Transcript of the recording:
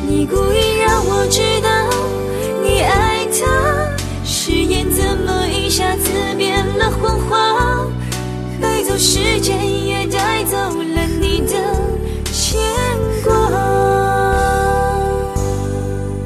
你故意让我知道你爱他，誓言怎么一下子变了谎话，带走时间